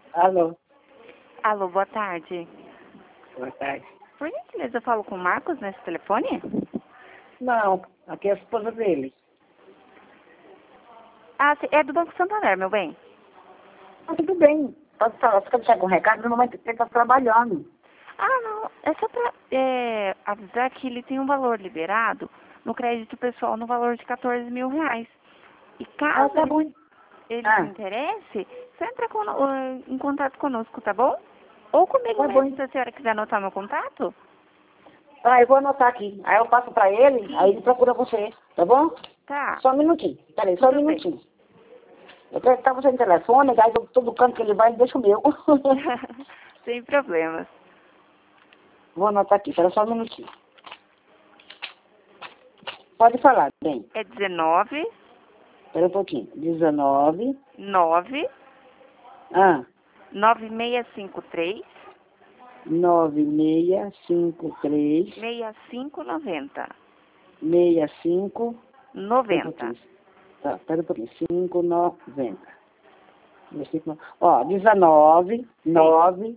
Alô, Alô, boa tarde. boa tarde. Por gentileza, eu falo com o Marcos nesse telefone? Não, aqui é a esposa dele. Ah, é do Banco Santander, meu bem. Ah, tudo bem. Pode falar, você quer deixar algum recado? No momento que ele está trabalhando. Ah, não, é só pra avisar que ele tem um valor liberado no crédito pessoal no valor de 14 mil reais. E Ah, caso tá bom. ele se Ah, interesse, só entra em contato conosco, tá bom? Ou comigo tá mesmo, bom. se a senhora quiser anotar meu contato. Ah, eu vou anotar aqui. Aí eu passo pra ele, aí ele procura você, tá bom? Tá, Só um minutinho. Peraí, só um tudo bem. minutinho. Eu quero estar você no telefone, aí eu, todo canto que ele vai, ele deixa o meu. Sem problemas. Vou anotar aqui, espera só um minutinho. Pode falar, bem. É 19 Espera um pouquinho. 19. 9 Ah, 9653 9653 6590. 65. Espera um 90. pouquinho. Tá, espera um pouquinho. 590. Ó, 19 9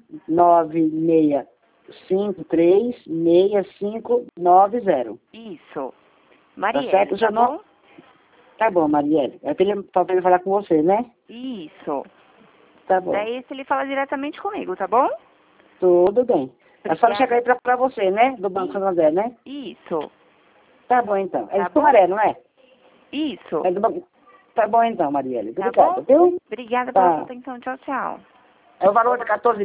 9653 6590. Isso. Tá certo? Marielle, O tá seu nome? bom? Tá bom, Marielle. É pra ele falar com você, né? Isso. Tá bom. Daí se ele fala diretamente comigo, tá bom? Tudo bem. É só chegar aí Obrigada. pra você, né? Do Banco Santander, né? Isso. Tá bom, então. É Tá de bom? Sumaré, não é? Isso. É do Banco... Tá bom, então, Marielle. Tá Obrigado, bom? viu? Obrigada pela sua Tá. atenção. Tchau, tchau. É o valor de 14